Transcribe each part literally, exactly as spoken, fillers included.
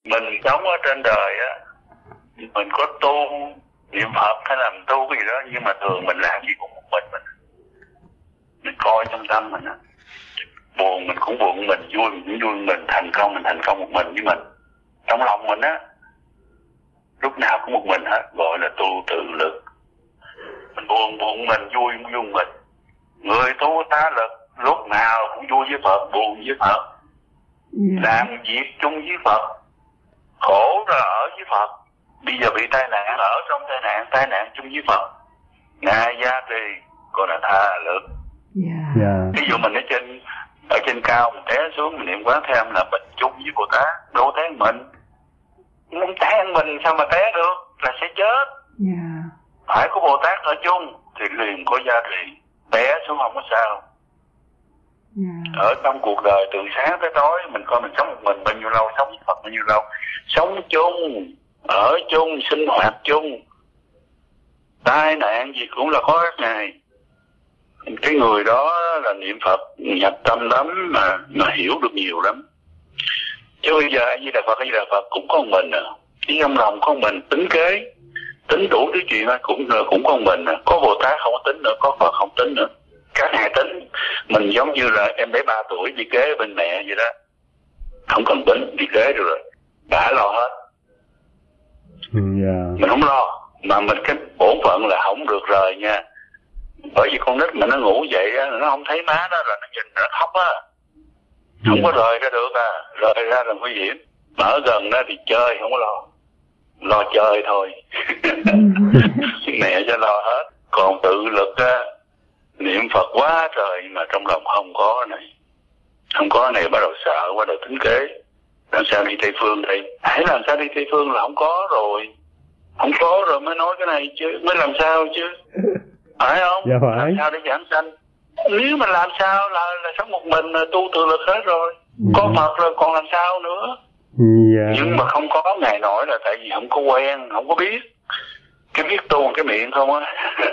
Mình sống ở trên đời á, mình có tu niệm Phật hay làm tu cái gì đó, nhưng mà thường mình làm gì cũng một mình mình. Mình coi trong tâm mình á, buồn mình cũng buồn mình, vui mình cũng vui mình, thành công mình thành công một mình với mình. Trong lòng mình á, lúc nào cũng một mình hết, gọi là tu tự lực. Mình buồn buồn mình, vui vui mình. Người tu tá lực, lúc nào cũng vui với Phật, buồn với Phật. Yeah. Làm việc chung với Phật, khổ rồi ở với Phật. Bây giờ bị tai nạn, ở trong tai nạn, tai nạn chung với Phật. Ngài gia trì, còn là tha lực. Yeah. Yeah. Ví dụ mình ở trên ở trên cao, mình té xuống, mình niệm Quán Thế Âm là mình chung với Bồ Tát, đâu té mình. Không té mình sao mà té được, là sẽ chết. Yeah. Phải có Bồ Tát ở chung thì liền có gia trì, té xuống không có sao. Yeah. Ở trong cuộc đời từ sáng tới tối, mình coi mình sống một mình bao nhiêu lâu, sống với Phật bao nhiêu lâu. Sống chung, ở chung, sinh hoạt chung, tai nạn gì cũng là có các ngày. Cái người đó là niệm Phật nhập tâm lắm mà mà hiểu được nhiều lắm. Chứ bây giờ A Di Đà Phật, A Di Đà Phật cũng có một mình à. Chứ trong lòng có một mình tính kế, tính đủ thứ chuyện cũng cũng có một mình à. Có Bồ Tát không có tính nữa, có Phật không tính nữa. Các ngài tính, mình giống như là em bé ba tuổi đi kế bên mẹ vậy đó, không cần tính, đi kế được rồi, đã lo hết. Yeah. Mình không lo, mà mình cái bổn phận là không được rời nha. Bởi vì con nít mà nó ngủ dậy á, nó không thấy má đó là nó nhìn nó khóc á, không yeah. có rời ra được à, rời ra là nguy hiểm. Mà ở gần đó thì chơi không có lo, lo chơi thôi. Mẹ cho lo hết. Còn tự lực á, niệm Phật quá trời mà trong lòng không có này, không có này, bắt đầu sợ, bắt đầu tính kế. Làm sao đi Tây Phương đây? Hãy làm sao đi Tây Phương là không có rồi, không có rồi mới nói cái này chứ, mới làm sao chứ, phải không? Dạ phải. Làm sao để giảng sanh? Nếu mà làm sao là, là sống một mình là tu tự lực hết rồi, có Phật rồi còn làm sao nữa? Dạ. Nhưng mà không có ngày nổi là tại vì không có quen, không có biết. Cái biết tu cái miệng không á.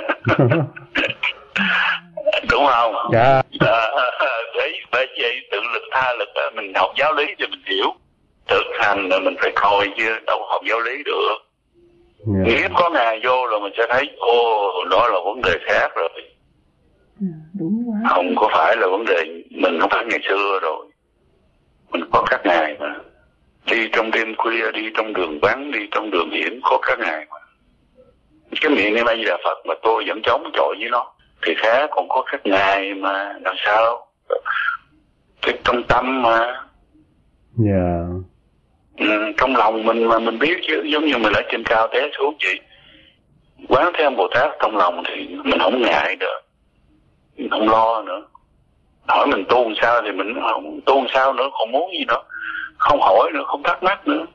Đúng không? Dạ. À, đấy, bởi vậy tự lực tha lực đó, mình học giáo lý thì mình hiểu. Thực hành là mình phải coi chứ đâu học giáo lý được. Yeah. Nếu có ngày vô là mình sẽ thấy ô, đó là vấn đề khác rồi. Yeah, đúng quá. Không có phải là vấn đề, mình không phải ngày xưa rồi. Mình có các ngày mà. Đi trong đêm khuya, đi trong đường vắng, đi trong đường hiểm, có các ngày mà. Cái miệng em A Di Đà Phật mà tôi vẫn chống chọi với nó thì khác, còn có các ngày mà làm sao? Cái trong tâm mà. Dạ. Yeah. Ừ, trong lòng mình mà mình biết chứ, giống như mình ở trên cao té xuống vậy. Quán Thế Âm Bồ Tát trong lòng thì mình không ngại được, mình không lo nữa. Hỏi mình tu làm sao thì mình không tu làm sao nữa, không muốn gì nữa, không hỏi nữa, không thắc mắc nữa.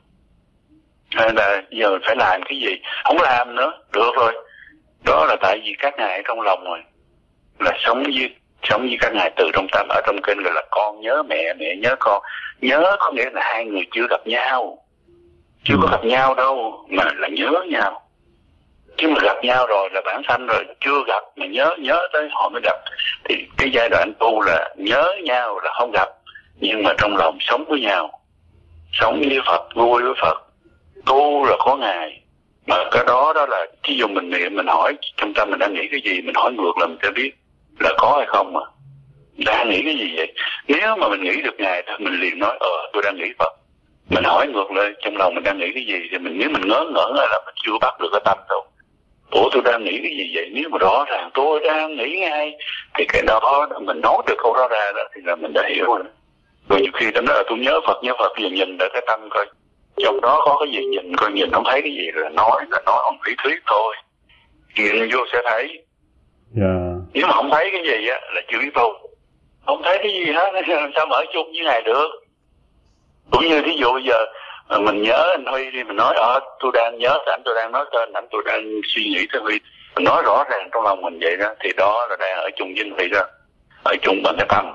Hay là giờ mình phải làm cái gì, không làm nữa, được rồi. Đó là tại vì các ngài ở trong lòng rồi, là sống với sống với các ngài từ trong tâm. Ở trong kinh gọi là con nhớ mẹ, mẹ nhớ con. Nhớ có nghĩa là hai người chưa gặp nhau, chưa có gặp nhau đâu mà là nhớ nhau. Chứ mà gặp nhau rồi là bản thân rồi, chưa gặp mà nhớ nhớ tới họ mới gặp. Thì cái giai đoạn tu là nhớ nhau là không gặp, nhưng mà trong lòng sống với nhau, sống với Phật, vui với Phật. Tu là có ngài. Mà cái đó đó là ví dụ mình niệm, mình hỏi trong tâm mình đang nghĩ cái gì, mình hỏi ngược là mình sẽ biết là có hay không mà. Đang nghĩ cái gì vậy? Nếu mà mình nghĩ được ngài thì mình liền nói ờ tôi đang nghĩ Phật. Mình hỏi ngược lại trong lòng mình đang nghĩ cái gì thì mình, nếu mình ngớ ngẩn là mình chưa bắt được cái tâm đâu. Ủa tôi đang nghĩ cái gì vậy? Nếu mà rõ ràng tôi đang nghĩ ngay thì cái đó mình nói được câu đó ra đó thì là mình đã hiểu rồi. Rồi nhiều khi tôi nói là tôi nhớ Phật, nhớ Phật thì nhìn lại cái tâm coi trong đó có cái gì, nhìn coi, nhìn không thấy cái gì là nói là nói ông lý thuyết thôi, nhìn vô sẽ thấy. Yeah. Nếu mà không thấy cái gì á là chưa biết tu, không thấy cái gì hết làm sao mà ở chung với ngài được. Cũng như thí dụ bây giờ mình nhớ anh Huy đi, mình nói ờ tôi đang nhớ anh, tôi đang nói tên anh, tôi đang suy nghĩ tới Huy, mình nói rõ ràng trong lòng mình vậy đó thì đó là đang ở chung với anh Huy đó, ở chung bằng cái tâm.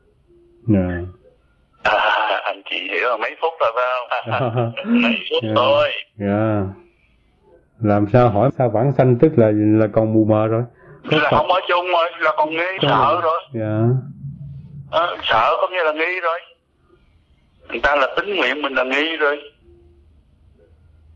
Yeah. À, anh chị hiểu là mấy phút rồi phải không? Mấy phút yeah. thôi. Yeah. Làm sao hỏi sao vãng sanh tức là là còn mù mờ rồi. Có là Phật... không ở chung rồi, là còn nghi, Trong sợ rồi. Dạ. À, sợ có nghĩa là nghi rồi. Người ta là tín nguyện, mình là nghi rồi.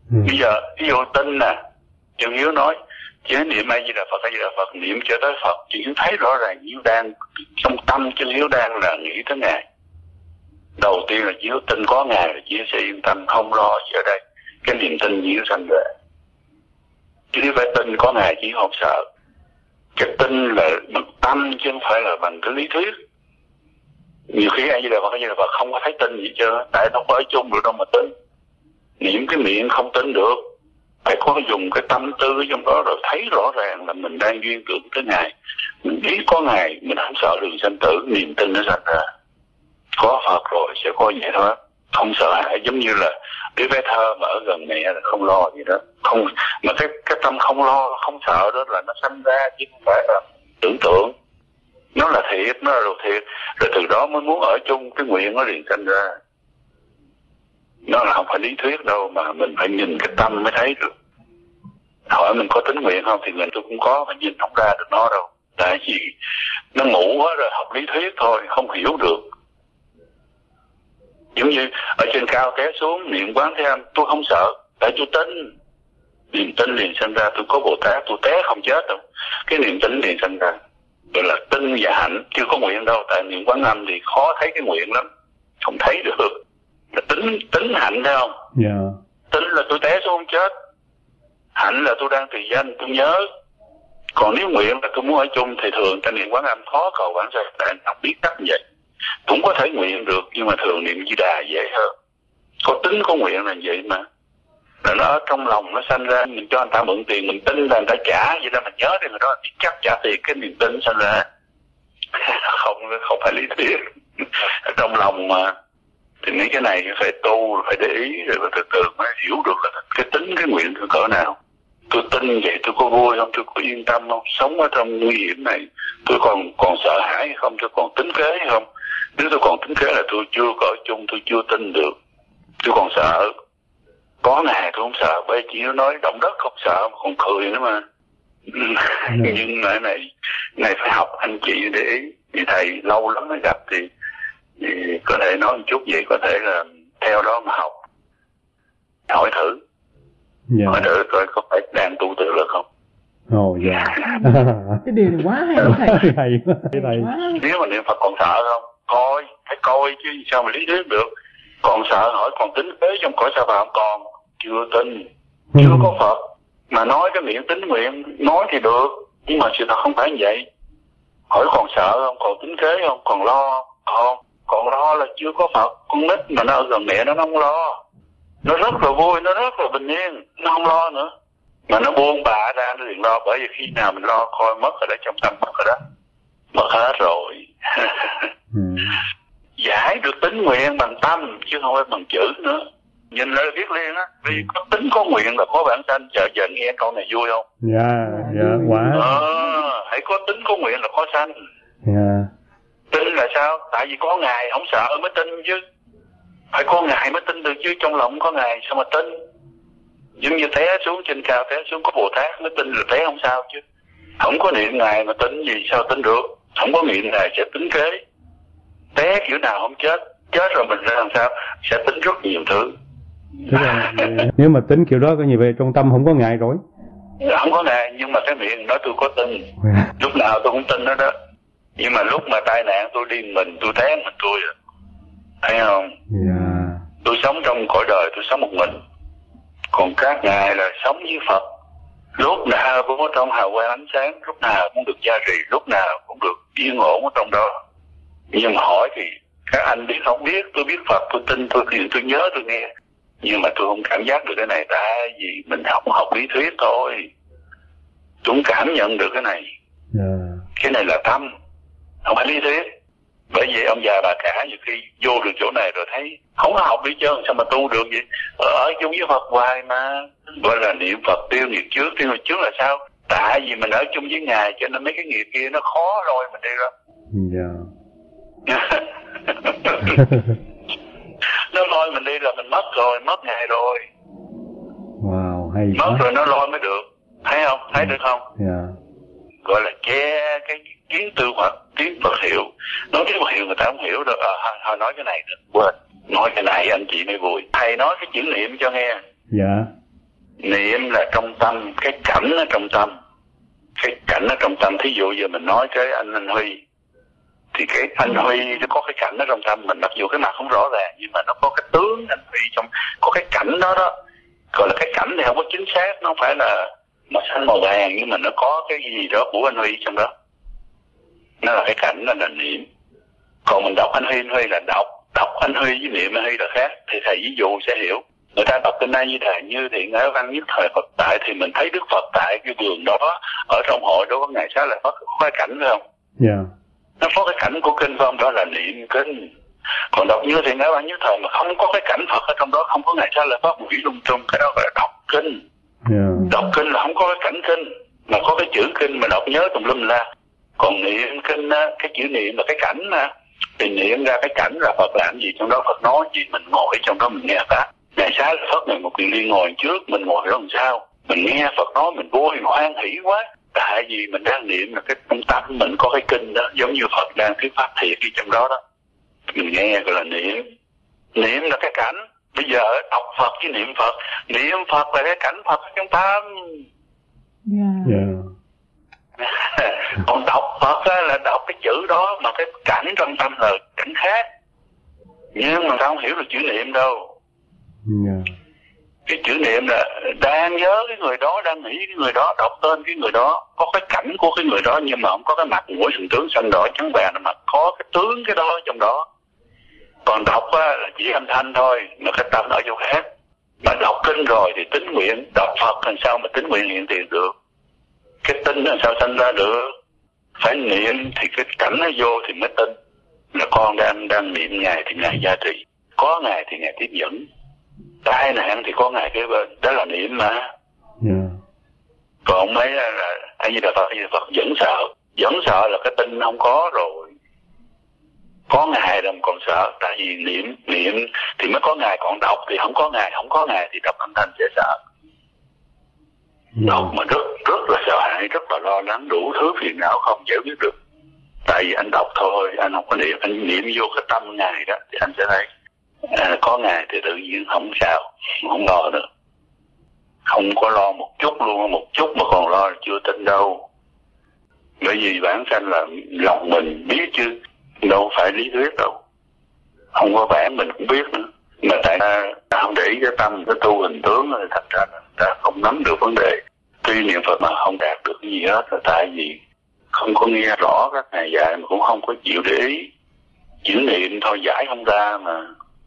Ừ. Bây giờ ví dụ tin nè, Chân Hiếu nói chỉ niệm A Di Đà Phật, A Di Đà Phật, niệm cho tới Phật. Chân Hiếu thấy rõ ràng Hiếu đang trong tâm Chân Hiếu đang là nghĩ tới Ngài. Đầu tiên là Hiếu tin có Ngài là Hiếu sẽ yên tâm, không lo gì ở đây. Cái niềm tin Hiếu sanh ra. Chứ nếu phải tin có Ngài chỉ không sợ. Cái tin là bằng tâm chứ không phải là bằng cái lý thuyết. Nhiều khi A Di Đà Phật, A Di Đà Phật không có thấy tin gì chứ, tại nó không ở chung được đâu mà tin. Niệm cái miệng không tin được, phải có dùng cái tâm tư trong đó rồi thấy rõ ràng là mình đang duyên tưởng tới Ngài. Mình biết có Ngài, mình không sợ đường sanh tử, niềm tin nó sanh ra. Có Phật rồi sẽ có vậy thôi, không sợ hãi. Giống như là đứa bé thơ mà ở gần mẹ là không lo gì đó, không mà cái cái tâm không lo, không sợ đó là nó sanh ra chứ không phải là tưởng tượng. Nó là thiệt, nó là đồ thiệt, rồi từ đó mới muốn ở chung, cái nguyện nó liền sanh ra. Nó là không phải lý thuyết đâu, mà mình phải nhìn cái tâm mới thấy được. Hỏi mình có tính nguyện không thì mình tôi cũng có, mà nhìn không ra được nó đâu. Tại vì nó ngủ hết rồi, học lý thuyết thôi, không hiểu được. Giống như ở trên cao té xuống niệm Quán Thế Âm, tôi không sợ, tại tôi tin. Niềm tin liền sinh ra, tôi có Bồ Tát, tôi té không chết đâu. Cái niềm tin liền sinh ra. Gọi là tin và hạnh, chưa có nguyện đâu. Tại niệm Quán Âm thì khó thấy cái nguyện lắm, không thấy được. Là tính tính hạnh thấy không? Yeah. Tính là tôi té xuống không chết. Hạnh là tôi đang trì danh, tôi nhớ. Còn nếu nguyện là tôi muốn ở chung thì thường ta niệm Quán Âm khó cầu Quán Thế, tại anh không biết cách như vậy. Cũng có thể nguyện được, nhưng mà thường niệm Di Đà dễ hơn. Có tính có nguyện là vậy mà. Là nó ở trong lòng nó sanh ra, mình cho người ta mượn tiền, mình tin là người ta trả, vậy đó mình nhớ thì người đó biết chắc trả tiền, cái niềm tin sanh ra. Không, không phải lý thuyết. Ở trong lòng mà. Thì mấy cái này phải tu, phải để ý, rồi từ từ mới hiểu được là cái tính, cái nguyện của cỡ nào. Tôi tin vậy tôi có vui không, tôi có yên tâm không, sống ở trong nguy hiểm này tôi còn còn sợ hãi hay không, tôi còn tính kế hay không. Nếu tôi còn tính kế là tôi chưa có ở chung, tôi chưa tin được, tôi còn sợ. Có Ngài tôi không sợ, bởi chỉ nó nói động đất không sợ, còn cười nữa mà. Nhưng mà này này phải học anh chị để ý. Vì thầy lâu lắm mới gặp thì, thì có thể nói một chút vậy, có thể là theo đó mà học, hỏi thử. Yeah. Hỏi thử coi có phải đang tu tự lực không. Ồ oh, dạ. Yeah. Cái điều này quá hay thầy. Hay thầy. Nếu mà niệm Phật còn sợ không? Coi, phải coi chứ sao mà lý thuyết được. Còn sợ hỏi còn tính kế trong cõi sao phạm còn chưa tin, chưa có Phật. Mà nói cái miệng tính nguyện, nói thì được, nhưng mà sự thật không phải như vậy. Hỏi còn sợ không, còn tính kế không, còn lo không? Còn lo là chưa có Phật. Con nít mà nó ở gần mẹ nó, nó không lo. Nó rất là vui, nó rất là bình yên, nó không lo nữa. Mà nó buông bả ra, nó liền lo, bởi vì khi nào mình lo coi mất rồi đó, trong tâm mất rồi đó. Mất hết rồi. Ừ. Giải được tính nguyện bằng tâm, chứ không phải bằng chữ nữa. Nhìn lại biết liền á, vì có tính có nguyện là có bản sanh. Chờ giờ nghe câu này vui không? Dạ, dạ, quá. Ờ, hãy có tính có nguyện là có sanh. Dạ. Tin là sao? Tại vì có Ngài không sợ mới tin chứ. Phải có Ngài mới tin được chứ, trong lòng có Ngài sao mà tin. Giống như té xuống trên cao, té xuống có Bồ Tát mới tin là té không sao chứ. Không có niệm Ngài mà tin gì sao tin được. Không có niệm Ngài sẽ tính kế. Té kiểu nào không chết, chết rồi mình ra làm sao, sẽ tính rất nhiều thứ. Tức là, nếu mà tính kiểu đó có như vậy trong tâm không có Ngài rồi. Không có Ngài, nhưng mà cái miệng nói tôi có tin. Lúc nào tôi cũng tin đó đó. Nhưng mà lúc mà tai nạn tôi đi mình, tôi té mình tôi à. Thấy không? Yeah. Tôi sống trong cõi đời, tôi sống một mình. Còn các ngài là sống với Phật. Lúc nào cũng có trong hào quang ánh sáng, lúc nào cũng được gia trì, lúc nào cũng được yên ổn ở trong đó. Nhưng mà hỏi thì các anh biết không biết, tôi biết Phật, tôi tin, tôi tôi nhớ, tôi nghe. Nhưng mà tôi không cảm giác được cái này, tại vì mình học học lý thuyết thôi. Tôi không cảm nhận được cái này. Yeah. Cái này là tâm, không phải lý thuyết. Bởi vậy ông già bà cả nhiều khi vô được chỗ này rồi thấy không có học đi chứ sao mà tu được vậy. Ở chung với Phật hoài mà. Gọi là niệm Phật tiêu nghiệp trước. Tiêu nghiệp trước là sao? Tại vì mình ở chung với Ngài cho nên mấy cái nghiệp kia nó khó rồi mình đi ra. Dạ. Nó lôi mình đi là mình mất rồi, mất Ngài rồi. Wow, hay mất quá. Rồi nó lôi mới được. Thấy không? Thấy được không? Dạ. Gọi là che cái kiến tư Phật, tiếng Phật hiệu. Nói tiếng Phật hiệu người ta không hiểu được. À, thôi nói cái này được. Quên. Nói cái này anh chị mới vui. Thầy nói cái chữ niệm cho nghe. Dạ. Niệm là trong tâm, cái cảnh ở trong tâm. Cái cảnh ở trong tâm, thí dụ giờ mình nói tới anh anh Huy, thì cái anh Huy nó có cái cảnh ở trong tâm mình, mặc dù cái mặt không rõ ràng nhưng mà nó có cái tướng anh Huy trong, có cái cảnh đó đó. Gọi là cái cảnh thì không có chính xác, nó không phải là màu xanh màu vàng, nhưng mà nó có cái gì đó của anh Huy trong đó. Nó là cái cảnh, đó là niệm. Còn mình đọc anh Huy, anh Huy là đọc, đọc anh Huy với niệm anh Huy là khác. Thì thầy ví dụ sẽ hiểu. Người ta đọc kinh A Di Đà như thì ngã văn nhất thời Phật tại, thì mình thấy Đức Phật tại cái vườn đó, ở trong hội đó có ngày Xá Lợi Phất, có cái cảnh phải không? Dạ. Yeah. Nó có cái cảnh của kinh phải không? Đó là niệm kinh. Còn đọc như thì ngã văn nhất thời mà không có cái cảnh Phật ở trong đó, không có ngày Xá Lợi Phất quỷ lung tung, cái đó gọi là đọc kinh. Yeah. Đọc kinh là không có cái cảnh kinh, mà có cái chữ kinh mà đọc nhớ tùm lum la. Còn niệm kinh á, cái chữ niệm là cái cảnh á, thì niệm ra cái cảnh là Phật làm gì trong đó, Phật nói gì, mình ngồi trong đó mình nghe Pháp. Ngày Xá Lợi Phất này một kỳ liên ngồi trước, mình ngồi đó làm sao? Mình nghe Phật nói mình vui, mình hoan hỷ quá. Tại vì mình đang niệm là cái trong tâm mình có cái kinh đó, giống như Phật đang thuyết pháp thiệt đi trong đó đó. Mình nghe gọi là niệm. Niệm là cái cảnh. Bây giờ đọc Phật với niệm Phật. Niệm Phật là cái cảnh Phật trong tâm. Yeah. Yeah. Còn đọc Phật là đọc cái chữ đó, mà cái cảnh trong tâm là cảnh khác. Nhưng mà ta không hiểu được chữ niệm đâu. Yeah. Cái chữ niệm là đang nhớ cái người đó, đang nghĩ cái người đó, đọc tên cái người đó, có cái cảnh của cái người đó, nhưng mà không có cái mặt mũi hình tướng xanh đỏ trắng vàng, mà có cái tướng cái đó trong đó. Còn đọc á, là chỉ âm thanh thôi, mà cái tâm ở chỗ khác. Mà đọc kinh rồi thì tính nguyện, đọc Phật làm sao mà tính nguyện hiện tiền được. Cái tin làm sao sanh ra được. Phải niệm thì cái cảnh nó vô thì mới tin. Là con đang đang niệm Ngài thì Ngài gia trì, có Ngài thì Ngài tiếp dẫn. Tai nạn thì có Ngài kế bên, đó là niệm mà. Yeah. Còn mấy là, là A Di Đà Phật, A Di Đà Phật vẫn sợ, vẫn sợ là cái tin không có rồi. Có Ngài rồi còn sợ, tại vì niệm niệm thì mới có Ngài, còn đọc thì không có Ngài, không có Ngài thì đọc âm thanh sẽ sợ. Yeah. Đọc mà rất rất là sợ hãi, rất là lo lắng, đủ thứ phiền não không giải quyết được. Tại vì anh đọc thôi, anh không có niệm, anh niệm vô cái tâm Ngài đó thì anh sẽ thấy. À, có Ngài thì tự nhiên không sao, không lo nữa. Không có lo một chút luôn, một chút mà còn lo chưa tin đâu. Bởi vì bản thân là lòng mình biết chứ, đâu phải lý thuyết đâu. Không có vẽ mình cũng biết nữa. Mà tại ta, ta không để ý cái tâm, cái tu hình tướng, thành ra ta không nắm được vấn đề. Tuy niệm Phật mà không đạt được cái gì hết là tại vì không có nghe rõ các ngài dạy, mà cũng không có chịu để ý. Chữ niệm thôi giải không ra mà.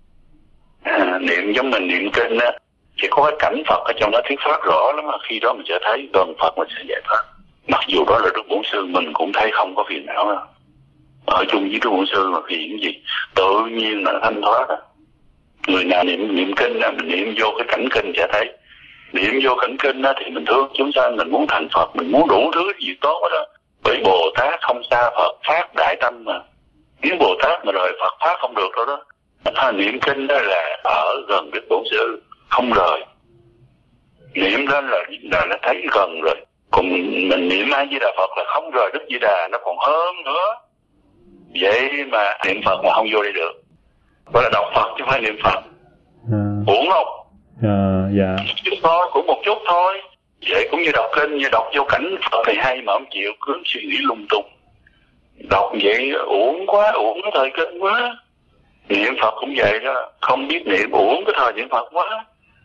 À, niệm giống mình niệm kinh á, chỉ có cái cảnh Phật ở trong đó thuyết pháp rõ lắm, mà khi đó mình sẽ thấy gần Phật mình sẽ giải pháp. Mặc dù đó là Đức Bổn Sư, mình cũng thấy không có phiền não đâu. Ở chung với Đức Bổn Sư mà phiền gì, tự nhiên là thanh thoát á. Người nào niệm niệm kinh là mình niệm vô cái cảnh kinh sẽ thấy. Niệm vô cảnh kinh á thì mình thương chúng sanh, mình muốn thành Phật, mình muốn đủ thứ gì tốt đó. Bởi Bồ Tát không xa Phật, phát đại tâm mà. Nếu Bồ Tát mà rời Phật phát không được đâu đó. À, niệm kinh đó là ở gần Đức Bổn Sư, không rời. Niệm đó là là nó thấy gần rồi. Còn mình niệm A Di Đà Phật là không rời Đức Di Đà, nó còn hơn nữa. Vậy mà niệm Phật mà không vô đây được. Gọi là đọc Phật chứ không phải niệm Phật. À. Uổng không? À, dạ. Một chút thôi, cũng một chút thôi. Vậy cũng như đọc kinh, như đọc vô cảnh Phật thì hay mà không chịu, cứ suy nghĩ lung tung. Đọc vậy uổng quá, uổng cái thời kinh quá. Niệm Phật cũng vậy đó, không biết niệm uổng cái thời niệm Phật quá.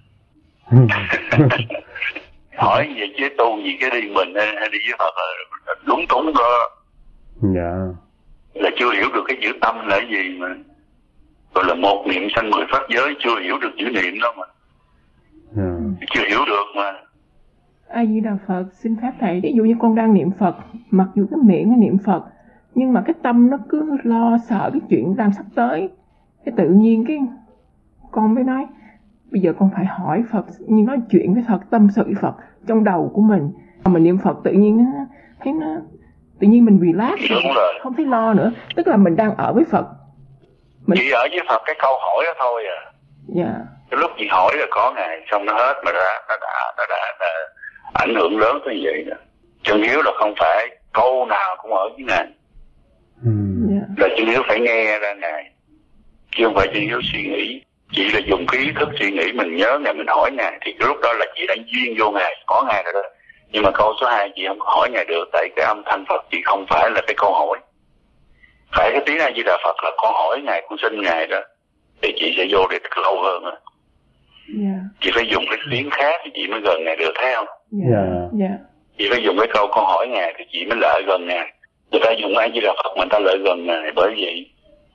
Hỏi về chứ tu gì cái đi mình hay đi với Phật là đúng túng đó. Dạ. Là chưa hiểu được cái chữ tâm là cái gì mà. Gọi là một niệm sanh mười pháp giới, chưa hiểu được chữ niệm đó mà. Yeah. Chưa hiểu được mà. A Di Đà Phật, xin phép thầy, ví dụ như con đang niệm Phật, mặc dù cái miệng nó niệm Phật, nhưng mà cái tâm nó cứ lo sợ cái chuyện đang sắp tới. Cái tự nhiên cái con mới nói, bây giờ con phải hỏi Phật, nhưng nói chuyện với Phật, tâm sự với Phật trong đầu của mình. Mình niệm Phật tự nhiên nó thấy nó, tự nhiên mình relax, không thấy lo nữa. Tức là mình đang ở với Phật. Mình chỉ ở với Phật cái câu hỏi đó thôi à. Dạ. Yeah. Cái lúc chị hỏi là có Ngài, xong nó hết mà ra, nó đã, nó đã, đã ảnh hưởng lớn tới vậy đó. Chân yếu là không phải câu nào cũng ở với Ngài. Mm. Yeah. Là chân yếu phải nghe ra Ngài, chứ không phải chân yếu suy nghĩ. Chị là dùng cái ý thức suy nghĩ, mình nhớ Ngài, mình hỏi Ngài, thì lúc đó là chị đã duyên vô Ngài, có Ngài rồi đó. Nhưng mà câu số hai chị không hỏi Ngài được, tại cái âm thanh Phật chị không phải là cái câu hỏi. Phải cái tiếng A Di Đà Phật là con hỏi Ngài, con xin Ngài đó, thì chị sẽ vô được lâu hơn đó. Yeah. Chị phải dùng cái tiếng khác thì chị mới gần Ngài được, thấy không? Dạ. Dạ. Chị phải dùng cái câu con hỏi Ngài thì chị mới lại gần Ngài. Người ta dùng A Di Đà Phật mà người ta lại gần Ngài, bởi vậy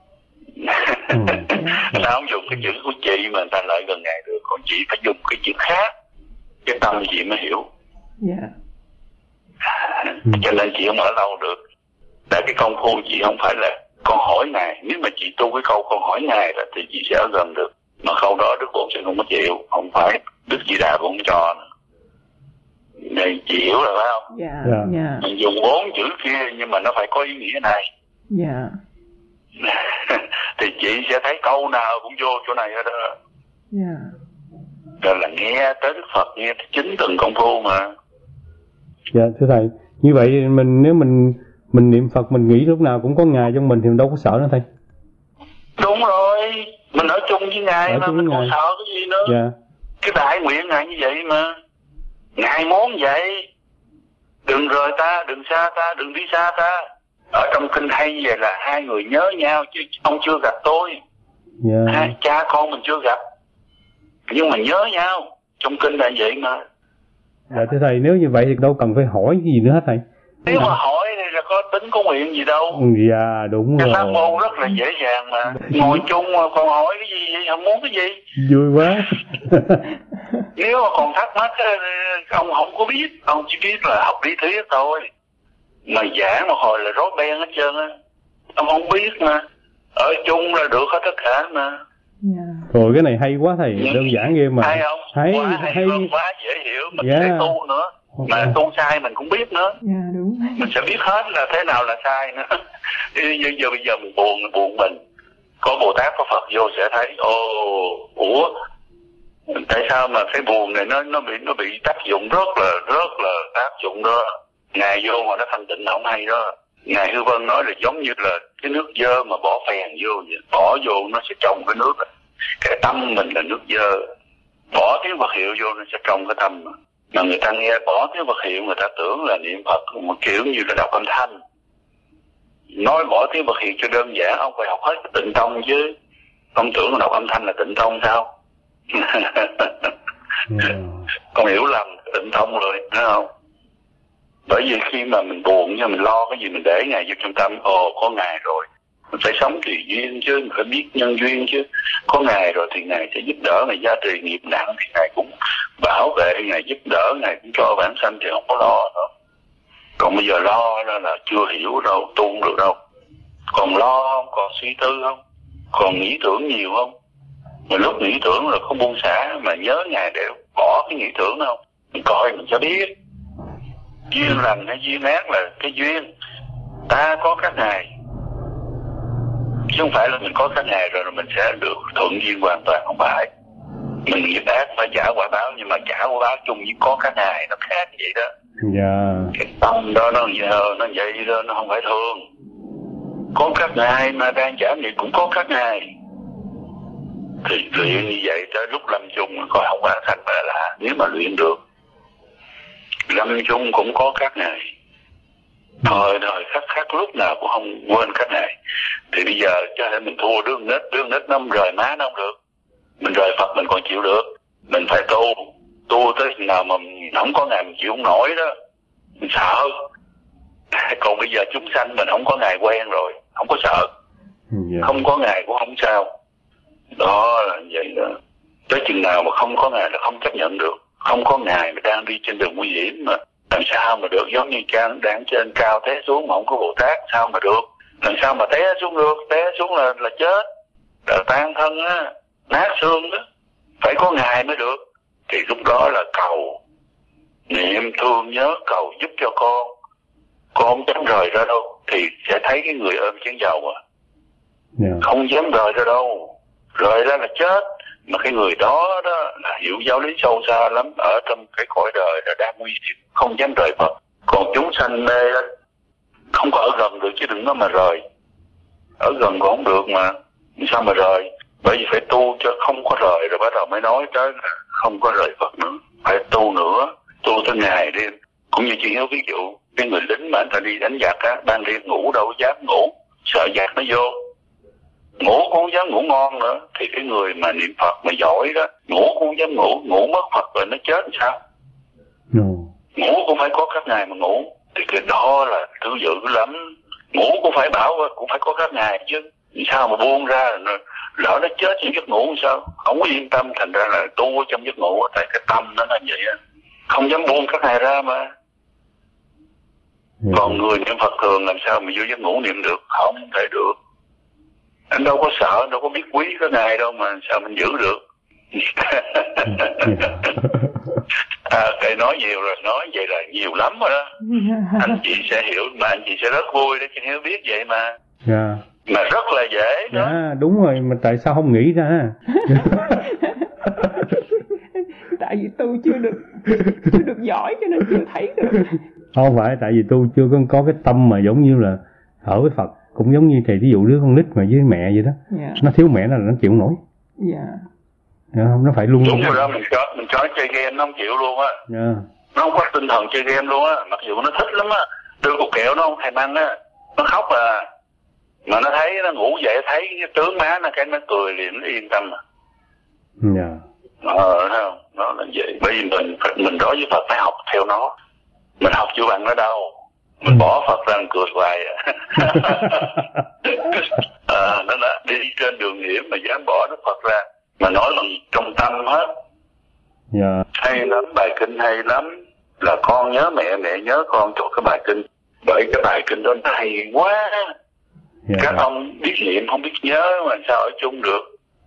ừ. người ta không dùng cái chữ của chị mà người ta lại gần Ngài được, còn chị phải dùng cái chữ khác, cái tâm chị mới hiểu. Dạ. ừ. Cho nên chị không ở lâu được. Tại cái công phu chị không phải là con hỏi Ngài. Nếu mà chị tu cái câu con hỏi Ngài đó, thì chị sẽ ở gần được. Mà câu đó Đức Bồ sẽ không có chịu, không phải Đức Di Đà cũng không cho nữa. Này chị hiểu rồi phải không? Dạ. Dạ. Dạ. Mình dùng bốn chữ kia nhưng mà nó phải có ý nghĩa này. Dạ. Thì chị sẽ thấy câu nào cũng vô chỗ này hết đó. Dạ. Rồi là nghe tới Đức Phật, nghe chính từng công phu mà. Dạ thưa thầy, như vậy mình nếu mình mình niệm Phật mình nghĩ lúc nào cũng có Ngài trong mình thì mình đâu có sợ nữa thầy. Đúng rồi, mình ở chung với Ngài ở mà mình còn sợ cái gì nữa. Dạ. Cái đại nguyện Ngài như vậy mà. Ngài muốn vậy. Đừng rời ta, đừng xa ta, đừng đi xa ta. Ở trong kinh hay vậy là hai người nhớ nhau chứ ông chưa gặp tôi. Dạ. Hai cha con mình chưa gặp. Nhưng mà nhớ nhau. Trong kinh là vậy mà. Dạ thưa thầy, nếu như vậy thì đâu cần phải hỏi gì nữa hết thầy. Nếu mà hỏi thì là có tính có nguyện gì đâu. Dạ đúng rồi. Cái pháp môn rất là dễ dàng mà. Ngồi chung mà còn hỏi cái gì vậy? Không muốn cái gì? Vui quá. Nếu mà còn thắc mắc ông không có biết. Ông chỉ biết là học lý thuyết thôi. Mà giảng một hồi là rối beng hết trơn á. Ông không biết mà. Ở chung là được hết tất cả mà. Yeah. Rồi cái này hay quá thầy, nhưng đơn giản ghê mà. Hay không? Hay, quá hay, hay. luôn, quá dễ hiểu. Mình Yeah. sẽ tu nữa. Mà Okay. tu sai mình cũng biết nữa. Dạ yeah, đúng. Mình sẽ biết hết là thế nào là sai nữa. Giờ, giờ bây giờ mình buồn, mình buồn mình. Có Bồ Tát, có Phật vô sẽ thấy, ồ, ủa, tại sao mà cái buồn này nó nó bị nó bị tác dụng rất là rất là tác dụng đó. Ngài vô mà nó thanh tịnh không hay đó. Ngài Hư Vân nói là giống như là cái nước dơ mà bỏ phèn vô vậy. Bỏ vô nó sẽ trong cái nước. Cái tâm mình là nước dơ. Bỏ tiếng Phật hiệu vô nó sẽ trong cái tâm. Mà người ta nghe bỏ tiếng Phật hiệu người ta tưởng là niệm Phật một kiểu như là đọc âm thanh. Nói bỏ tiếng Phật hiệu cho đơn giản, ông phải học hết cái tịnh tông chứ. Ông tưởng là đọc âm thanh là tịnh tông sao? Yeah. Con hiểu lầm tịnh tông rồi, thấy không? Bởi vì khi mà mình buồn nha, mình lo cái gì mình để Ngài vô trong tâm, ồ có Ngài rồi. Mình phải sống tùy duyên chứ, mình phải biết nhân duyên chứ. Có Ngài rồi thì Ngài sẽ giúp đỡ, Ngài gia trì nghiệp nặng thì Ngài cũng bảo vệ, Ngài giúp đỡ, Ngài cũng cho bản sanh thì không có lo nữa. Còn bây giờ lo là, là chưa hiểu đâu, tu không được đâu. Còn lo không, còn suy tư không, còn nghĩ tưởng nhiều không. Mà lúc nghĩ tưởng là không buông xả mà nhớ Ngài để bỏ cái nghĩ tưởng không. Mình coi mình sẽ biết. Duyên lành hay duyên ác là cái duyên. Ta có các Ngài. Chứ không phải là mình có các Ngài rồi, rồi mình sẽ được thuận duyên hoàn toàn, không phải. Mình nghiệp ác phải trả quả báo, nhưng mà trả quả báo chung với có các Ngài nó khác vậy đó. Dạ. Cái tâm đó nó giờ nó vậy đó, nó không phải thường. Có các Ngài mà đang giảm thì cũng có các Ngài. Thì luyện như vậy tới lúc lâm chung coi không phải thành mà là nếu mà luyện được. Lâm chung cũng có các Ngài. Thời thời khắc khắc lúc nào cũng không quên các Ngài. Thì bây giờ cho nên mình thua đứa nít, đứa nít nó rời má nó không được. Mình rời Phật mình còn chịu được. Mình phải tu. Tu tới nào mà không có Ngài mình chịu không nổi đó. Mình sợ. Còn bây giờ chúng sanh mình không có Ngài quen rồi, không có sợ. Yeah. Không có Ngài cũng không sao. Đó là vậy đó. Tới chừng nào mà không có Ngài là không chấp nhận được. Không có Ngài mà đang đi trên đường nguy hiểm mà làm sao mà được, giống như cha đang trên cao té xuống mà không có Bồ Tát sao mà được. Làm sao mà té xuống được, té xuống là là chết, là tan thân á, nát xương đó. Phải có Ngài mới được. Thì lúc đó là cầu, niệm thương nhớ cầu giúp cho con. Con không dám rời ra đâu. Thì sẽ thấy cái người ôm chén dầu à. Yeah. Không dám rời ra đâu. Rời ra là chết. Mà cái người đó đó là hiểu giáo lý sâu xa lắm. Ở trong cái cõi đời là đang nguy hiểm, không dám rời Phật. Còn chúng sanh mê đó, không có ở gần được chứ đừng nói mà rời. Ở gần cũng không được mà. Sao mà rời. Bởi vì phải tu cho không có rời, rồi bắt đầu mới nói tới là không có rời Phật nữa. Phải tu nữa, tu tới ngày đêm. Cũng như chị Hiếu ví dụ, cái người lính mà người ta đi đánh giặc á, ban đêm ngủ đâu dám ngủ, sợ giặc nó vô. Ngủ cũng không dám ngủ ngon nữa. Thì cái người mà niệm Phật mà giỏi đó, ngủ cũng không dám ngủ, ngủ mất Phật rồi nó chết sao? No. Ngủ cũng phải có các ngày mà ngủ. Thì cái đó là thứ dữ lắm. Ngủ cũng phải bảo, cũng phải có các ngày chứ. Sao mà buông ra, lỡ nó chết trong giấc ngủ sao? Không có yên tâm, thành ra là tu trong giấc ngủ. Tại cái tâm nó là vậy á, không dám buông các ngày ra mà. Yeah. Còn người niệm Phật thường làm sao mà vô giấc ngủ niệm được? Không thể được. Anh đâu có sợ, đâu có biết quý cái ngày đâu mà sao mình giữ được. À, cái nói nhiều rồi, nói vậy là nhiều lắm rồi đó. Anh chị sẽ hiểu, mà anh chị sẽ rất vui để chị Hiếu biết vậy mà. Dạ. Mà rất là dễ đó. Dạ, đúng rồi, mà tại sao không nghĩ ra ha? Tại vì tôi chưa được chưa được giỏi cho nên chưa thấy được. Không phải, tại vì tôi chưa có, có cái tâm mà giống như là ở với Phật. Cũng giống như thầy ví dụ đứa con nít mà với mẹ vậy đó. Yeah. Nó thiếu mẹ là nó chịu nổi. Dạ. Yeah, nó phải luôn. Đúng rồi đó, mình cho mình cho chơi game nó không chịu luôn á. Yeah. Nó không có tinh thần chơi game luôn á, mặc dù nó thích lắm á. Đưa cục kẹo nó không thèm ăn á, nó khóc à. Mà nó thấy nó ngủ dậy thấy cái tướng má nó cái nó cười liền, nó yên tâm à. Dạ. Ờ, thấy không? Nó là vậy. Bởi vì mình mình đối với Phật phải học theo nó. Mình học chưa bằng nó đâu. Mình bỏ Phật ra mình cười hoài à. À, nó đã đi trên đường hiểm mà dám bỏ Đức Phật ra. Mà nói bằng trong tâm hết. Dạ. Hay lắm, bài kinh hay lắm. Là con nhớ mẹ, mẹ nhớ con chỗ cái bài kinh. Bởi cái bài kinh đó hay quá. Yeah. Các ông biết niệm không biết nhớ mà sao ở chung được.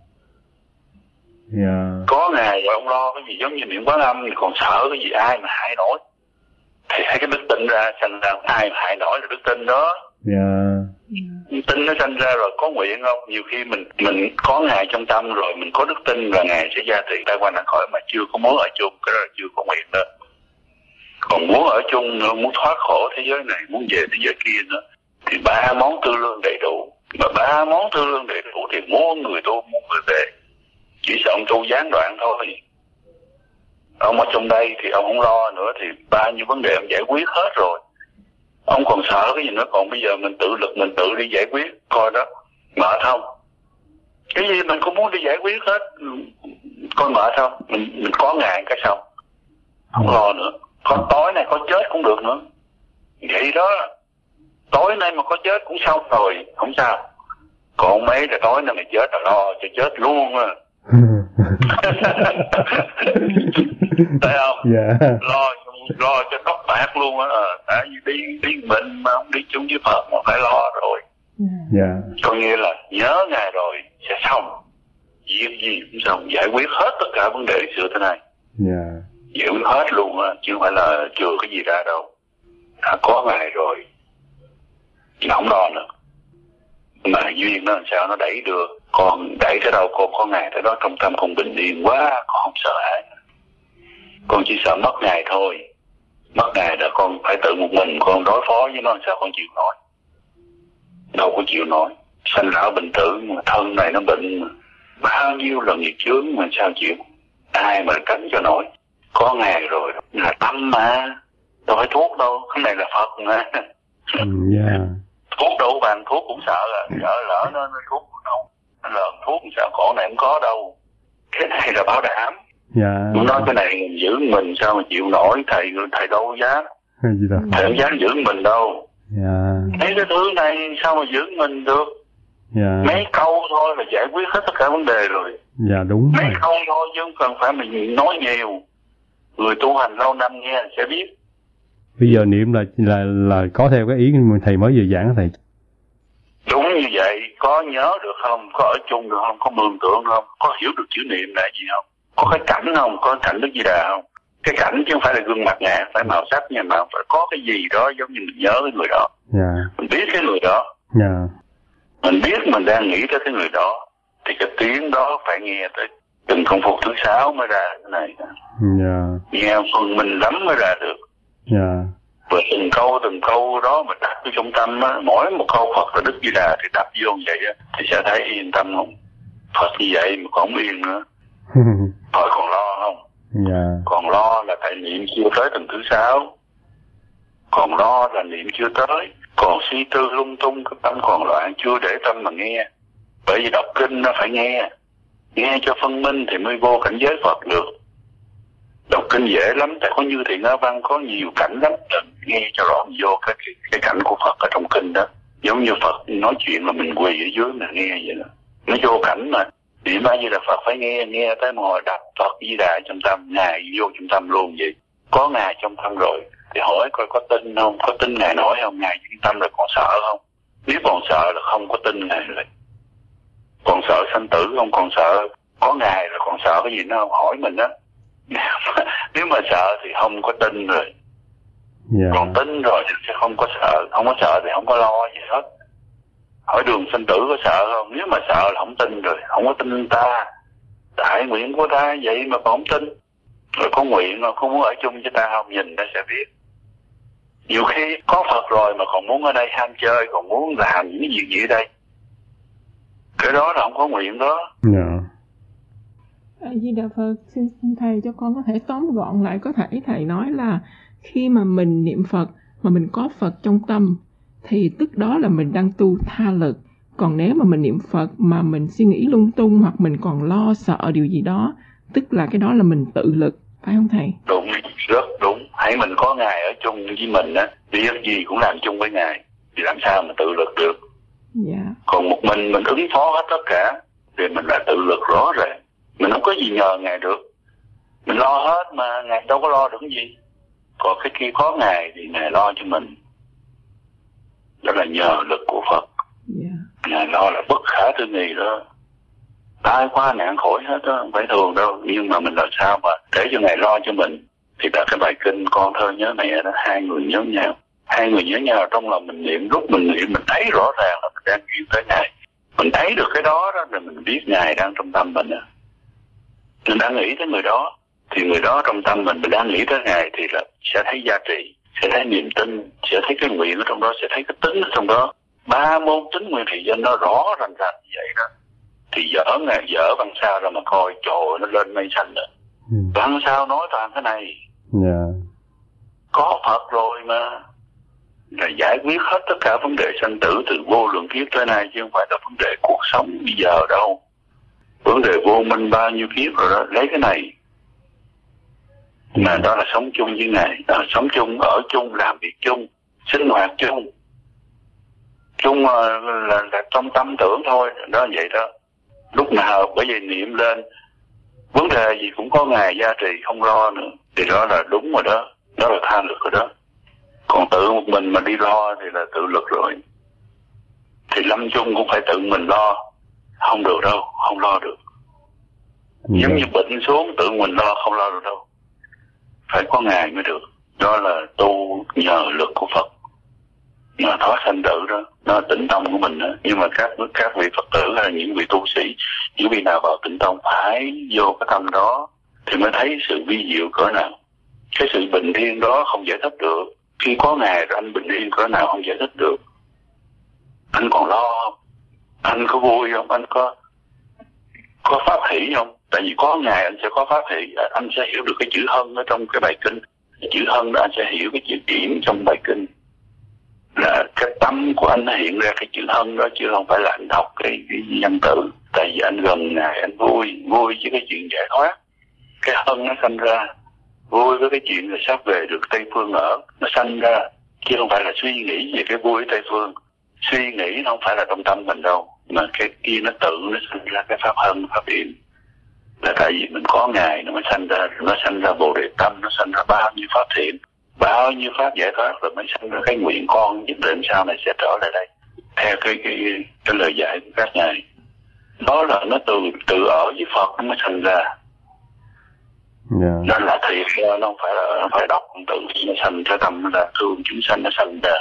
Yeah. Có ngày rồi ông lo cái gì giống như niệm Quán Âm thì còn sợ cái gì ai mà hại nổi. Thì thấy cái đức tin ra, thành ra ai mà hại nổi là đức tin đó. Yeah. Tin nó sanh ra rồi có nguyện không? Nhiều khi mình mình có Ngài trong tâm rồi, mình có đức tin là Ngài sẽ gia trị tai qua nạn khỏi mà chưa có muốn ở chung, cái đó là chưa có nguyện nữa. Còn muốn ở chung nữa, muốn thoát khổ thế giới này, muốn về thế giới kia nữa, thì ba món tư lương đầy đủ. Mà ba món tư lương đầy đủ thì muốn người tu, muốn người về. Chỉ sợ ông tu gián đoạn thôi. Ông ở trong đây thì ông không lo nữa, thì bao nhiêu vấn đề ông giải quyết hết rồi. Ông còn sợ cái gì nữa, còn bây giờ mình tự lực mình tự đi giải quyết, coi đó, mệt không? Cái gì mình cũng muốn đi giải quyết hết, coi mệt không? Mình, mình có Ngài cái xong, không lo nữa. Còn tối nay có chết cũng được nữa. Vậy đó, tối nay mà có chết cũng xong rồi, không sao. Còn mấy là tối nay mày chết là lo cho chết luôn á. Thấy không? Yeah. Lo lo cho tóc bạc luôn á. Tại vì đi đi mình mà không đi chung với Phật mà phải lo rồi. Yeah. Có nghĩa là nhớ Ngài rồi sẽ xong. Việc gì cũng xong, giải quyết hết tất cả vấn đề xưa thế này. Yeah. Giải quyết hết luôn á, chứ không phải là chừa cái gì ra đâu. Đã có Ngài rồi, không lo nữa. Mà duyên nó làm sao nó đẩy được. Còn đẩy tới đâu con có Ngài tới đó, trong tâm con bình yên quá, con không sợ hãi. Con chỉ sợ mất Ngài thôi. Mất Ngài là con phải tự một mình con đối phó với nó, làm sao con chịu nổi. Đâu có chịu nổi. Sanh lão bệnh tử mà thân này nó bệnh mà. Bao nhiêu lần nghiệp chướng mà sao chịu. Ai mà tránh cho nổi. Có Ngài rồi là tâm mà. Đâu phải thuốc đâu, cái này là Phật mà. Yeah. Thuốc đâu bằng, thuốc cũng sợ là sợ lỡ nó, nó thuốc đâu. Nó lợn thuốc cũng sợ, còn này không có đâu. Cái này là bảo đảm. Yeah. Nói cái này giữ mình sao mà chịu nổi, thầy thầy đâu dám. Thầy không dám giữ mình đâu. Yeah. Mấy cái thứ này sao mà giữ mình được. Yeah. Mấy câu thôi là giải quyết hết tất cả vấn đề rồi. Dạ yeah, đúng. Mấy rồi. câu thôi chứ không cần phải mình nói nhiều. Người tu hành lâu năm nghe sẽ biết. Bây giờ niệm là là là có theo cái ý mà thầy mới vừa giảng thầy. Đúng như vậy, có nhớ được không, có ở chung được không, có mường tượng không, có hiểu được chữ niệm là gì không, có cái cảnh không, có cảnh Đức Di Đà không. Cái cảnh chứ không phải là gương mặt Ngài, phải màu sắc nha, mà phải có cái gì đó giống như mình nhớ cái người đó. Yeah. Mình biết cái người đó. Yeah. Mình biết mình đang nghĩ tới cái người đó, thì cái tiếng đó phải nghe tới từng công phu thứ sáu mới ra cái này. Yeah. Nghe phần mình lắm mới ra được. Yeah. Và từng câu từng câu đó mà đặt vô trong tâm á, mỗi một câu Phật là Đức Di Đà thì đặt vô như vậy á, thì sẽ thấy yên tâm không? Phật như vậy mà còn không yên nữa. Hỏi còn lo không? Yeah. Còn lo là tại niệm chưa tới tầng thứ sáu. Còn lo là niệm chưa tới. Còn suy tư lung tung, cái tâm còn loạn, chưa để tâm mà nghe. Bởi vì đọc kinh nó phải nghe. Nghe cho phân minh thì mới vô cảnh giới Phật được. Đọc kinh dễ lắm, tại có Như Thị Nga Văn có nhiều cảnh lắm. Nghe cho rõ vô cái, cái, cái cảnh của Phật ở trong kinh đó. Giống như Phật nói chuyện là mình quỳ ở dưới mà nghe vậy đó. Nó vô cảnh mà. Niệm A Di Đà Phật phải nghe, nghe tới ngồi đọc Phật Di Đà trong tâm, Ngài vô trong tâm luôn vậy. Có Ngài trong tâm rồi, thì hỏi coi có tin không, có tin Ngài nói không, Ngài trong tâm rồi còn sợ không? Nếu còn sợ là không có tin Ngài rồi. Còn sợ sanh tử không, còn sợ có Ngài rồi còn sợ cái gì nó không hỏi mình đó. Nếu mà sợ thì không có tin rồi. Yeah. Còn tin rồi thì sẽ không có sợ, không có sợ thì không có lo gì hết. Hỏi đường sinh tử có sợ không? Nếu mà sợ là không tin rồi, không có tin ta. Đại nguyện của ta vậy mà còn không tin. Rồi có nguyện mà không muốn ở chung với ta không, nhìn ta sẽ biết. Nhiều khi có Phật rồi mà còn muốn ở đây ham chơi, còn muốn làm những gì gì ở đây. Cái đó là không có nguyện đó. Yeah. A Di Đà Phật, xin thầy cho con có thể tóm gọn lại, có thể thầy nói là khi mà mình niệm Phật mà mình có Phật trong tâm thì tức đó là mình đang tu tha lực. Còn nếu mà mình niệm Phật mà mình suy nghĩ lung tung hoặc mình còn lo sợ điều gì đó, tức là cái đó là mình tự lực, phải không thầy? Đúng, rất đúng. Hãy mình có Ngài ở chung với mình á, việc gì cũng làm chung với Ngài, thì làm sao mà tự lực được? Dạ. Còn một mình mình ứng phó hết tất cả thì mình là tự lực rõ ràng. Mình không có gì nhờ Ngài được. Mình lo hết mà Ngài đâu có lo được cái gì. Còn cái kia có Ngài thì Ngài lo cho mình. Đó là nhờ lực của Phật. Yeah. Ngài lo là bất khả tư nghị đó. Tai qua nạn khỏi hết đó, không phải thường đâu. Nhưng mà mình làm sao mà để cho Ngài lo cho mình. Thì là cái bài kinh Con Thơ Nhớ Mẹ đó, hai người nhớ nhau. Hai người nhớ nhau trong lòng mình niệm, lúc mình niệm mình thấy rõ ràng là mình đang yêu tới Ngài. Mình thấy được cái đó đó là mình biết Ngài đang trong tâm mình. Mình đang nghĩ tới người đó, thì người đó trong tâm mình, mình đang nghĩ tới Ngài thì là sẽ thấy giá trị, sẽ thấy niềm tin, sẽ thấy cái nguyện ở trong đó, sẽ thấy cái tính ở trong đó. Ba môn tính nguyện thị danh nó rõ ràng ràng như vậy đó. Thì dở Ngài, dở văn sao ra mà coi, trời nó lên mây xanh rồi. Ừ. Văn sao nói toàn cái này. Yeah. Có Phật rồi mà. Là giải quyết hết tất cả vấn đề sanh tử từ vô lượng kiếp tới nay, chứ không phải là vấn đề cuộc sống bây giờ đâu. Vấn đề vô minh bao nhiêu kiếp rồi đó, lấy cái này. Mà đó là sống chung với Ngài, đó là sống chung, ở chung, làm việc chung, sinh hoạt chung. Chung là, là, là trong tâm tưởng thôi, đó vậy đó. Lúc nào bởi vì niệm lên, vấn đề gì cũng có Ngài gia trì, không lo nữa. Thì đó là đúng rồi đó, đó là tha lực rồi đó. Còn tự một mình mà đi lo thì là tự lực rồi. Thì lâm chung cũng phải tự mình lo. Không được đâu, không lo được. Yeah. Giống như bệnh xuống tự mình lo không lo được đâu. Phải có Ngài mới được. Đó là tu nhờ lực của Phật. Mà thoát sanh tử đó, đó là tịnh tông của mình đó. Nhưng mà các các vị Phật tử hay là những vị tu sĩ, những vị nào vào tịnh tông phải vô cái tâm đó thì mới thấy sự vi diệu cỡ nào. Cái sự bình yên đó không giải thích được. Khi có Ngài rồi anh bình yên cỡ nào không giải thích được. Anh còn lo không? Anh có vui không? Anh có có pháp hỷ không? Tại vì có Ngài anh sẽ có pháp hỷ. Anh sẽ hiểu được cái chữ hân ở trong cái bài kinh. Cái chữ hân đó anh sẽ hiểu cái chữ điểm trong bài kinh. Là cái tâm của anh nó hiện ra cái chữ hân đó, chứ không phải là anh đọc cái, cái văn tự. Tại vì anh gần Ngài, anh vui, vui với cái chuyện giải thoát. Cái hân nó sanh ra. Vui với cái chuyện là sắp về được Tây Phương ở, nó sanh ra. Chứ không phải là suy nghĩ về cái vui ở Tây Phương. Suy nghĩ nó không phải là trong tâm mình đâu. Mà cái kia nó tự nó sanh ra cái pháp hân, pháp điểm. Là tại vì mình có Ngài nó mới sanh ra, nó sanh ra Bồ Đề Tâm, nó sanh ra bao nhiêu pháp thiện, bao nhiêu pháp giải thoát, rồi mới sanh ra cái nguyện con nhất định sau này sẽ trở lại đây. Theo cái cái, cái lời dạy của các ngài. Đó là nó từ tự ở với Phật nó mới sanh ra. Yeah. Đó là thiệt, nó không phải là nó phải đọc tự nó sanh ra tâm, nó là thương chúng sanh nó sanh ra.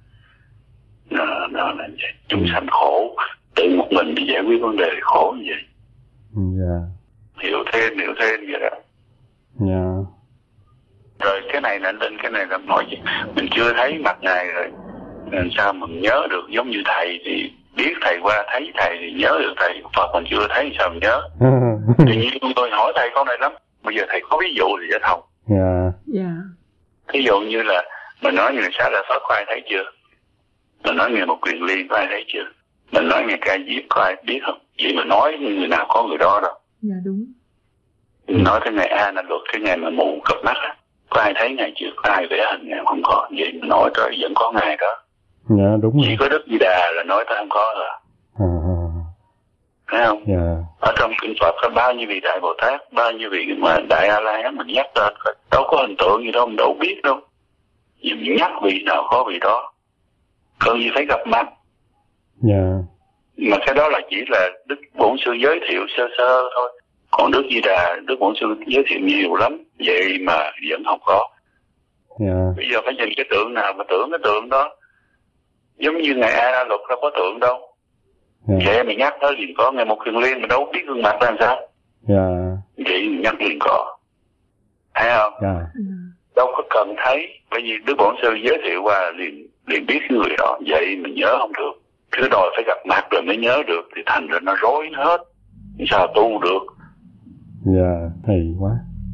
Đó, đó là vậy. Chúng sanh khổ, tự một mình đi giải quyết vấn đề khổ như vậy. Yeah. Hiểu thêm, hiểu thêm vậy đó. Yeah. Rồi cái này là lên cái này là mọi gì mình chưa thấy mặt Ngài rồi làm sao mình nhớ được. Giống như thầy thì biết thầy qua thấy thầy thì nhớ được thầy, Phật mình chưa thấy sao mình nhớ. Tự nhiên tôi hỏi thầy câu này lắm, bây giờ thầy có ví dụ thì giải thông. Dạ. Dạ. Ví dụ như là mình nói người Xá Lợi Phất có ai thấy chưa? Mình nói người Một Quyền Liên có ai thấy chưa? Mình nói người Ca Diếp có ai biết không? Vậy mình nói người nào có người đó đâu. Dạ đúng. Mình nói cái ngày A là luật, cái ngày mà mù cặp mắt á, có ai thấy ngày chưa? Có ai vẽ hình ngày không có? Vậy mình nói tới vẫn có ngày đó. Dạ đúng rồi. Chỉ có Đức Di Đà là nói tới không có rồi. À, à. Thấy không? Dạ. Ở trong kinh Phật có bao nhiêu vị Đại Bồ Tát, bao nhiêu vị mà Đại A La Hán mình nhắc tên, đâu có hình tượng gì đâu, mình đâu biết đâu. Vì mình nhắc vị nào có vị đó, cần gì phải gặp mặt. Dạ. Mà cái đó là chỉ là Đức Bổn Sư giới thiệu sơ sơ thôi. Còn Đức Di Đà, Đức Bổn Sư giới thiệu nhiều lắm, vậy mà vẫn không có. Dạ. Bây giờ phải nhìn cái tượng nào mà tưởng cái tượng đó. Giống như ngày A La Luật đâu có tượng đâu. Dạ. Vậy mình nhắc tới liền có, ngày Một Quyền Liên mình đâu biết gương mặt làm sao. Dạ. Vậy mình nhắc liền có. Thấy không? Dạ. Đâu có cần thấy, bởi vì Đức Bổn Sư giới thiệu qua liền liền biết cái người đó, vậy mình nhớ không được. Cứ đòi phải gặp mặt rồi mới nhớ được thì thành ra nó rối hết. Sao tu được? Dạ, hay quá.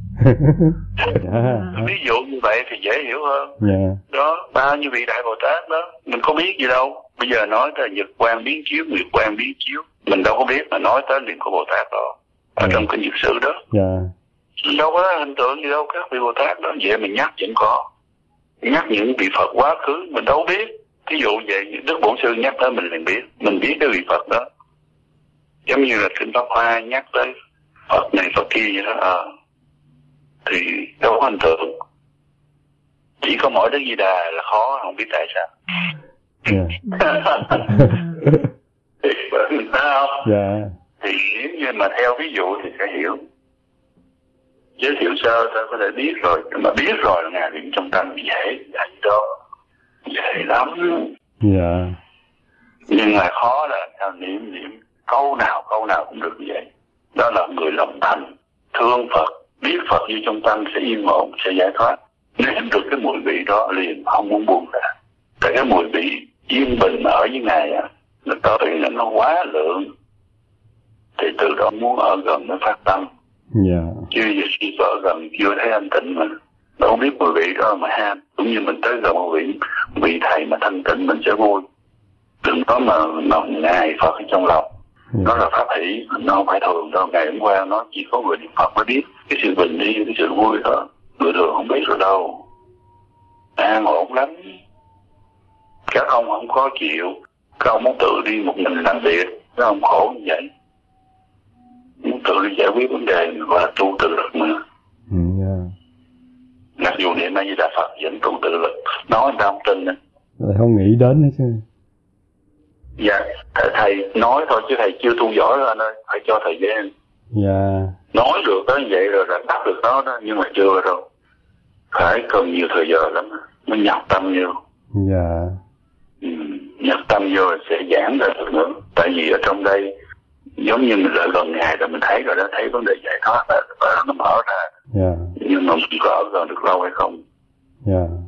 Dạ. Ví dụ như vậy thì dễ hiểu hơn. Dạ. Đó, bao nhiêu vị Đại Bồ Tát đó, mình có biết gì đâu. Bây giờ nói tới Nhật Quang biến chiếu, Nguyệt Quang biến chiếu, mình đâu có biết, mà nói tới liền có Bồ Tát đó. Ở dạ. trong kinh Dược Sử đó. Dạ. Mình đâu có hình tượng gì đâu, các vị Bồ Tát đó, vậy mình nhắc vẫn có. Nhắc những vị Phật quá khứ, mình đâu biết. Ví dụ vậy, Đức Bổn Sư nhắc tới mình liền biết, mình biết cái vị Phật đó. Giống như là kinh Pháp Hoa nhắc tới Phật này Phật kia vậy đó, à, thì đâu có hình tượng. Chỉ có mỗi Đức Di Đà là khó, không biết tại sao. Dạ. Thì mình thấy không? Dạ. Thì nếu như mà theo ví dụ thì sẽ hiểu. Giới thiệu sơ ta có thể biết rồi, nhưng mà biết rồi là Ngài niệm trong tâm dễ, dễ đó. Dễ lắm. Dạ. Nhưng mà khó là sao niệm niệm câu nào câu nào cũng được như vậy. Đó là người lòng thành, thương Phật, biết Phật như trong tâm sẽ yên ổn, sẽ giải thoát. Niệm được cái mùi vị đó liền không muốn buông ra. Tại cái mùi vị yên bình ở với Ngài á, nó tới là nó quá lượng. Thì từ đó muốn ở gần mới phát tâm. Dạ. Chứ khi ở gần chưa thấy anh tịnh mà đâu biết mùi vị đó mà ham. Cũng như mình tới gần một vị, vị thầy mà thanh tịnh mình sẽ vui. Đừng có mà mà Ngài Phật ở trong lòng. Dạ. Nó là pháp hỷ, nó không phải thường đâu. Ngày hôm qua nó chỉ có người niệm Phật mới biết cái sự bình yên, cái sự vui thôi. Người thường không biết rồi đâu. An ổn lắm. Các ông không có chịu. Các ông muốn tự đi một mình làm việc. Các ông khổ như vậy. Muốn tự đi giải quyết vấn đề và tu tự lực mà. Ừ, yeah. Mặc dù niệm A Di Đà Phật vẫn tu tự lực. Nói người ta không tin nữa. Lại không nghĩ đến nữa chứ. Dạ, thầy nói thôi chứ thầy chưa tu giỏi anh ơi. Phải cho thời gian. Dạ. Nói được đó vậy rồi là đáp được đó, đó nhưng mà chưa đâu. Phải cần nhiều thời giờ lắm mới nhập tâm vô. Dạ. Ừ, nhập tâm vô sẽ giảng ra được nữa. Tại vì ở trong đây giống như mình lại gần Ngài rồi mình thấy rồi đó, thấy vấn đề giải thoát là và nó mở ra. Dạ. Nhưng mà mình có ở gần được lâu hay không? Dạ.